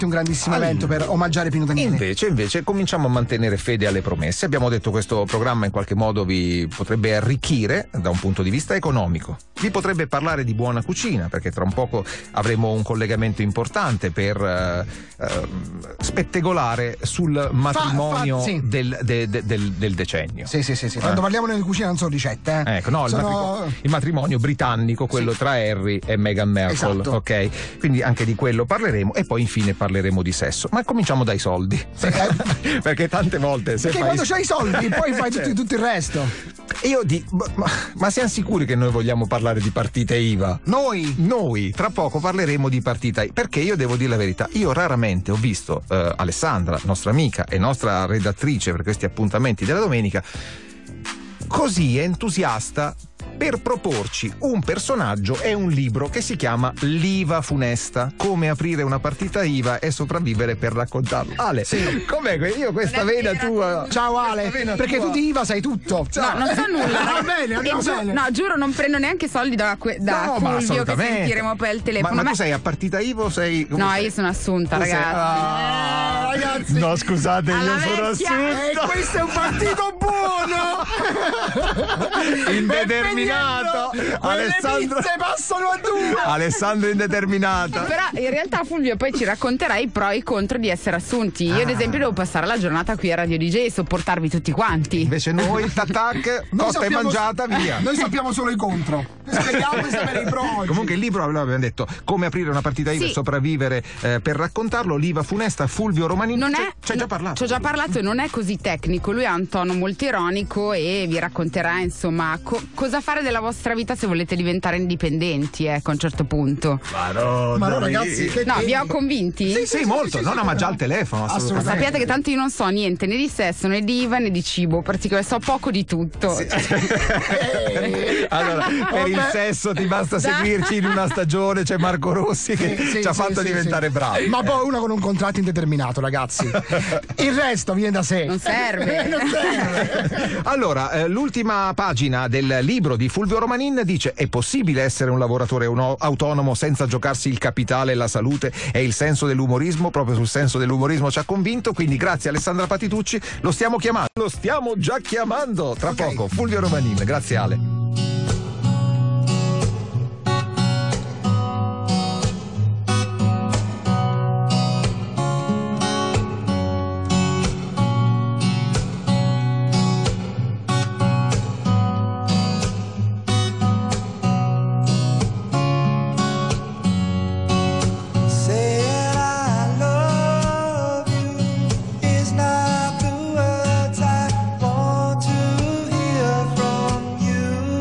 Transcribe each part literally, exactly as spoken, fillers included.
un grandissimo allora, evento per omaggiare Pino Daniele. Invece, invece cominciamo a mantenere fede alle promesse. Abbiamo detto che questo programma in qualche modo vi potrebbe arricchire da un punto di vista economico. Vi potrebbe parlare di buona cucina, perché tra un poco avremo un collegamento importante per eh, eh, spettegolare sul matrimonio fa, fa, sì. del, de, de, del, del decennio. Sì, sì, sì, sì. Eh. Quando parliamo di cucina non sono ricette, eh. Ecco, no, sono... il, matrimonio, il matrimonio britannico, quello sì. tra Harry e Meghan Markle, esatto. ok? Quindi anche di quello parleremo e poi infine parleremo di sesso. Ma cominciamo dai soldi. Sì. Perché tante volte se perché fai... quando c'hai i soldi poi fai tutto, tutto il resto. Io dico, ma, ma siamo sicuri che noi vogliamo parlare di partite I V A? Noi? Noi, tra poco parleremo di partita I V A, perché io devo dire la verità, io raramente ho visto eh, Alessandra, nostra amica e nostra redattrice per questi appuntamenti della domenica, così entusiasta per proporci un personaggio e un libro che si chiama L'I V A funesta, come aprire una partita I V A e sopravvivere per raccontarlo. Ale, sì. Com'è? Io questa vena tua. Ciao Ale, perché tua... tu di I V A sai tutto. Ciao. No, non so nulla. Va bene, andiamo giu- bene. No, giuro, non prendo neanche soldi da, que- da no, Fulvio che sentiremo poi al telefono. Ma, ma ma tu sei a partita I V A o sei... No, sei? io sono assunta, tu ragazzi. Sei... Ah, ragazzi. No, scusate, alla io sono vecchia. assunta. E questo è un partito buono. Indeterminato. Alessandro passano a due. Alessandro indeterminato. Però in realtà Fulvio poi ci racconterà i pro e i contro di essere assunti. Io ah. ad esempio devo passare la giornata qui a Radio D J e sopportarvi tutti quanti. Invece noi tac cotta e mangiata via. Noi sappiamo solo i contro. Speriamo di sapere i pro oggi. Comunque il libro abbiamo detto come aprire una partita I V A e sì. sopravvivere eh, per raccontarlo. L'I V A funesta, Fulvio Romanini. Non c'è, è, c'è già parlato. Ci ho già parlato e non è così tecnico. Lui ha un tono molto ironico e vi racconterà insomma co- cosa fare della vostra vita se volete diventare indipendenti, ecco, a un certo punto. Ma no, ma no ragazzi, che no, vi ho convinti? Sì, sì, sì molto. Sì, sì, no, no, ma già al telefono. Assolutamente. Sappiate che tanto io non so niente né di sesso né di I V A né di cibo, perché so poco di tutto. Sì. Allora, per il sesso ti basta da. seguirci in una stagione, c'è Marco Rossi che sì, ci sì, ha fatto sì, diventare sì. bravi. Ma poi uno con un contratto indeterminato, ragazzi. Il resto viene da sé. Non serve. non serve. Allora, eh, l'ultima pagina del libro di Fulvio Romanin dice: è possibile essere un lavoratore uno, autonomo senza giocarsi il capitale, la salute e il senso dell'umorismo? Proprio sul senso dell'umorismo ci ha convinto, quindi grazie a Alessandra Patitucci, lo stiamo chiamando. Lo stiamo già chiamando tra okay. poco. Fulvio Romanin, grazie Ale. Not the words I want to hear from you.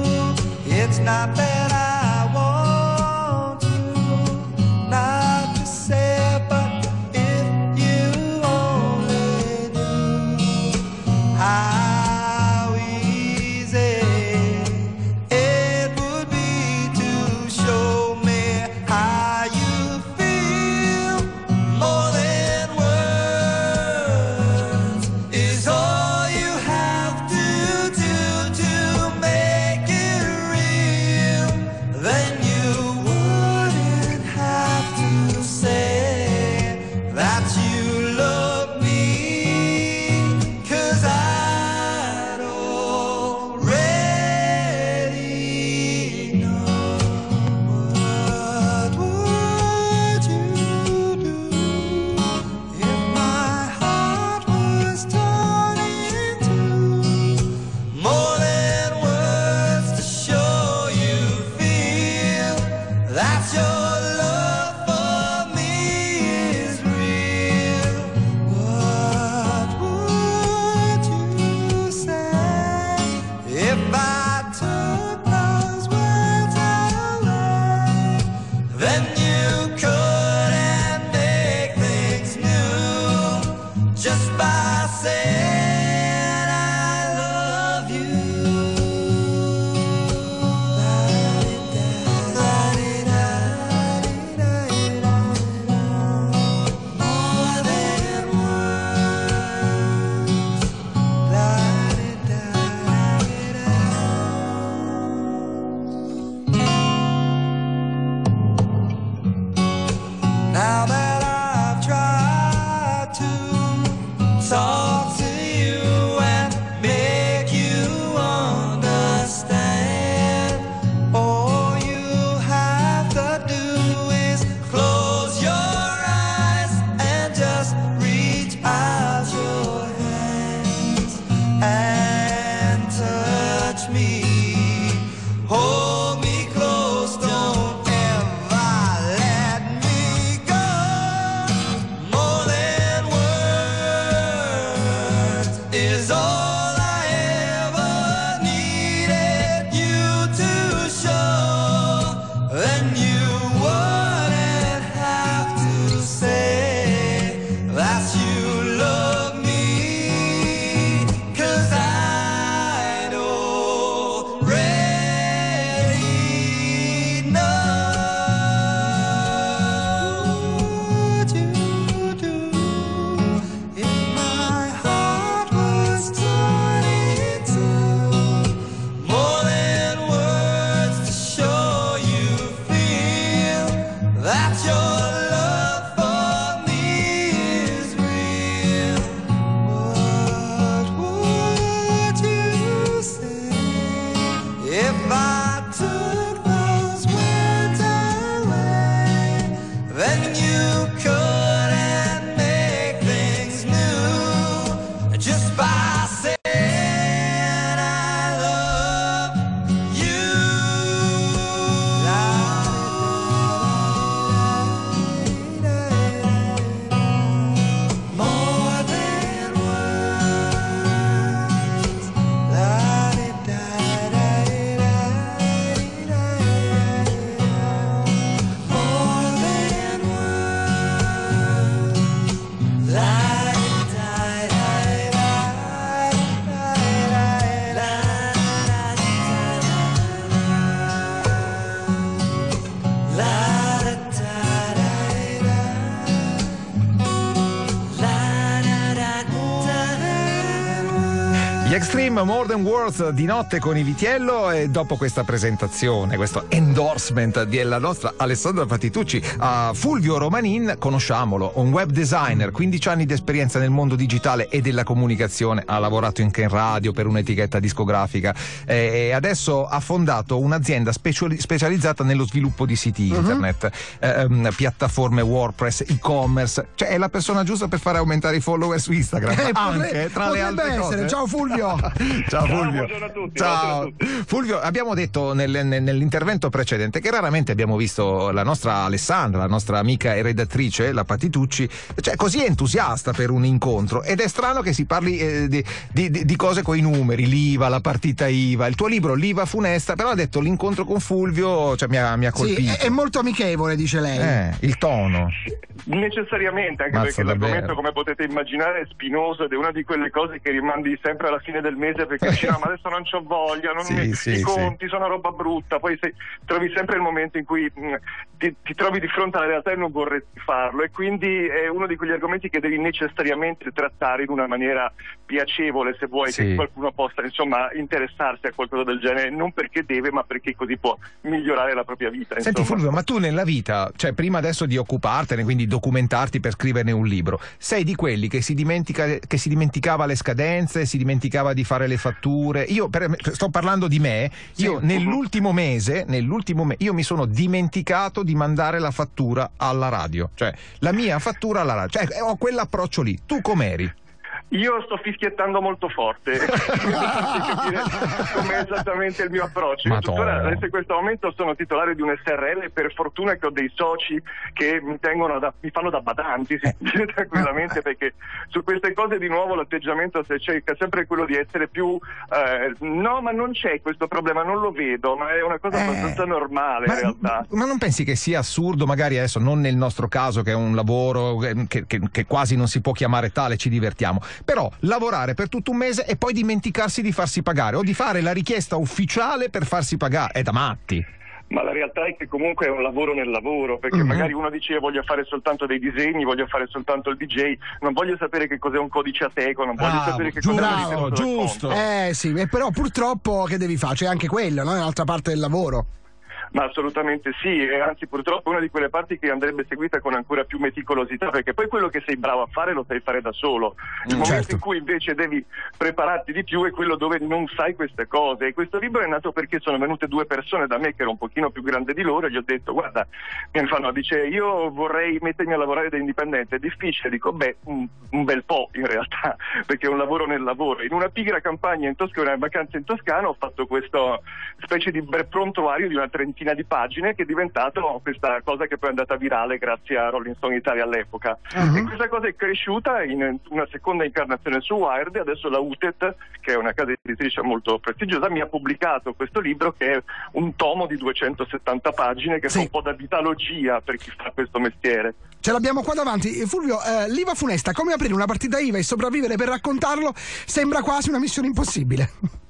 Extreme More Than Words di notte con i Vitiello, e dopo questa presentazione, questo endorsement della nostra Alessandra Patitucci a Fulvio Romanin, conosciamolo, un web designer, quindici anni di esperienza nel mondo digitale e della comunicazione, ha lavorato anche in radio per un'etichetta discografica e adesso ha fondato un'azienda speciali- specializzata nello sviluppo di siti internet, uh-huh. ehm, piattaforme WordPress, e-commerce, cioè è la persona giusta per fare aumentare i follower su Instagram, eh, anche potrebbe, tra le altre essere. cose. Ciao Fulvio. Ciao Fulvio. Buongiorno a tutti. Ciao. Buongiorno a tutti. Fulvio, abbiamo detto nel, nel, nell'intervento precedente che raramente abbiamo visto la nostra Alessandra, la nostra amica e redattrice, la Patitucci, cioè così entusiasta per un incontro, ed è strano che si parli eh, di, di, di cose coi numeri, l'I V A, la partita I V A, il tuo libro L'I V A funesta, però ha detto l'incontro con Fulvio, cioè, mi, ha, mi ha colpito. Sì, è, è molto amichevole, dice lei. Eh, il tono. Necessariamente, anche Mazza, perché davvero. l'argomento, come potete immaginare, è spinoso ed è una di quelle cose che rimandi sempre alla fine del mese perché dici no, ma adesso non c'ho voglia, non Sì, mi, sì, i sì. conti sono roba brutta, poi se, trovi sempre il momento in cui mh, ti, ti trovi di fronte alla realtà e non vorresti farlo, e quindi è uno di quegli argomenti che devi necessariamente trattare in una maniera piacevole, se vuoi, Sì. che qualcuno possa insomma interessarsi a qualcosa del genere, non perché deve ma perché così può migliorare la propria vita. Senti insomma. Fulvio, ma tu nella vita, cioè prima adesso di occupartene, quindi documentarti per scriverne un libro, sei di quelli che si dimentica, che si dimenticava le scadenze, si dimenticava di fare le fatture? Io per, sto parlando di me, io Sì. nell'ultimo mese, nell'ultimo mese, io mi sono dimenticato di mandare la fattura alla radio, cioè la mia fattura alla radio, cioè ho quell'approccio lì. Tu com'eri? Io sto fischiettando molto forte per farti capire com'è esattamente il mio approccio. Io tuttora adesso in questo momento sono titolare di un S R L, per fortuna che ho dei soci che mi tengono da, mi fanno da badanti, si dice tranquillamente, perché su queste cose di nuovo l'atteggiamento se cerca sempre quello di essere più eh, no, ma non c'è questo problema, non lo vedo, ma è una cosa Eh, abbastanza normale ma, in realtà. ma non pensi che sia assurdo, magari adesso non nel nostro caso che è un lavoro che, che, che quasi non si può chiamare tale, ci divertiamo, però lavorare per tutto un mese e poi dimenticarsi di farsi pagare o di fare la richiesta ufficiale per farsi pagare, è da matti. Ma la realtà è che comunque è un lavoro nel lavoro, perché Mm-hmm. magari uno dice voglio fare soltanto dei disegni, voglio fare soltanto il D J, non voglio sapere che cos'è un codice ateco, non voglio Bravo, sapere che giusto, cos'è la riserva del giusto. conto. Eh sì, e però purtroppo che devi fare? C'è anche quello, no? È un'altra parte del lavoro. Ma assolutamente sì, e anzi purtroppo è una di quelle parti che andrebbe seguita con ancora più meticolosità, perché poi quello che sei bravo a fare lo sai fare da solo. Il Mm, momento certo. in cui invece devi prepararti di più è quello dove non sai queste cose, e questo libro è nato perché sono venute due persone da me che ero un pochino più grande di loro e gli ho detto guarda, mi fanno, dice io vorrei mettermi a lavorare da indipendente, è difficile, dico beh un, un bel po' in realtà, perché è un lavoro nel lavoro. In una pigra campagna in Toscana, una vacanza in Toscana, ho fatto questo specie di prontuario di una trentina di pagine che è diventato questa cosa che poi è andata virale grazie a Rolling Stone Italia all'epoca. Uh-huh. E questa cosa è cresciuta in una seconda incarnazione su Wired, e adesso la U T E T, che è una casa editrice molto prestigiosa, mi ha pubblicato questo libro che è un tomo di duecentosettanta pagine che Sì. fa un po' da vitalogia per chi fa questo mestiere. Ce l'abbiamo qua davanti. Eh, Fulvio, eh, l'I V A funesta, come aprire una partita I V A e sopravvivere per raccontarlo sembra quasi una missione impossibile.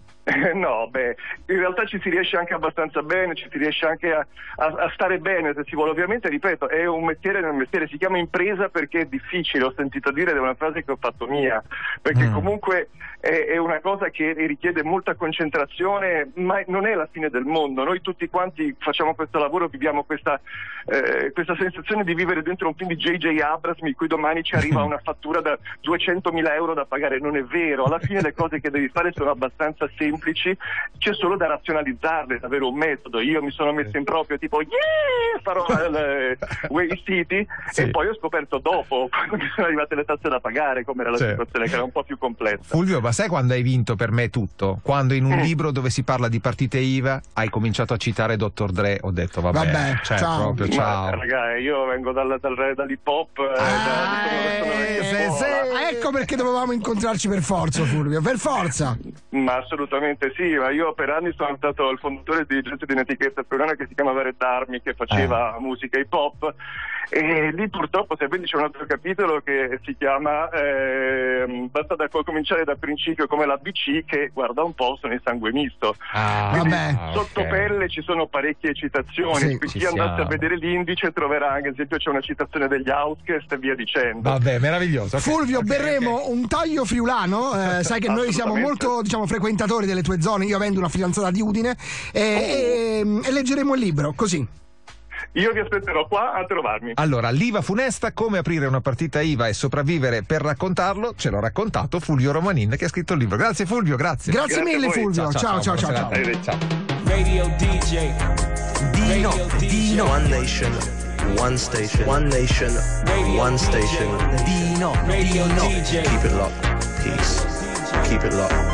No, beh, in realtà ci si riesce anche abbastanza bene, ci si riesce anche a, a, a stare bene se si vuole. Ovviamente, ripeto, è un mestiere, un mestiere, si chiama impresa perché è difficile, ho sentito dire ed è una frase che ho fatto mia, perché Mm. comunque è, è una cosa che richiede molta concentrazione, ma non è la fine del mondo. Noi tutti quanti facciamo questo lavoro, viviamo questa, eh, questa sensazione di vivere dentro un film di J J Abrams in cui domani ci arriva una fattura da duecentomila euro da pagare. Non è vero, alla fine le cose che devi fare sono abbastanza semplici, c'è solo da razionalizzarle, da avere un metodo. Io mi sono messo in proprio tipo yeah, farò il Way City, Sì. e poi ho scoperto dopo, quando mi sono arrivate le tasse da pagare, com'era la Sì. situazione, che era un po' più complessa. Fulvio, ma sai quando hai vinto per me tutto? Quando in un Mm. libro dove si parla di partite I V A hai cominciato a citare dottor Dre, ho detto vabbè, Vabbè, cioè, ciao. proprio Ma, ciao. raga, io vengo dal, dal, dall'hip hop, eh, da- Ah, sono- sono eh, vecchia sì, scuola. sì. Ecco perché dovevamo incontrarci per forza, Fulvio, per forza. Ma assolutamente sì, ma io per anni sono stato il fondatore e dirigente di un'etichetta peruviana che si chiamava Red Army, che faceva musica hip hop, E lì purtroppo, se vedi, c'è un altro capitolo che si chiama eh, basta da cominciare da principio come l'A B C, che guarda un po' sono il sangue misto. Ah, Quindi vabbè. sotto okay. pelle ci sono parecchie citazioni, Sì, qui ci chi andasse siamo. a vedere l'indice troverà anche, ad esempio c'è una citazione degli Outcast e via dicendo. Vabbè, meraviglioso. ok, Fulvio, ok, berremo ok. un taglio friulano, eh, sai che noi siamo Assolutamente. molto, diciamo, frequentatori delle tue zone, io avendo una fidanzata di Udine, e, e- e leggeremo il libro, così. Io vi aspetterò qua a trovarmi. Allora, l'Iva funesta, come aprire una partita I V A e sopravvivere. Per raccontarlo, ce l'ho raccontato Fulvio Romanin, che ha scritto il libro. Grazie Fulvio, grazie. Grazie, Grazie a mille voi. Fulvio, ciao ciao ciao. buona ciao. serata. Arrivederci. Ciao. Radio D J. Di Radio notte, D di J. notte. One nation, one station, one nation, Radio one D J. station. Di notte, di Radio notte. D J. Keep it locked. Peace. Keep it locked.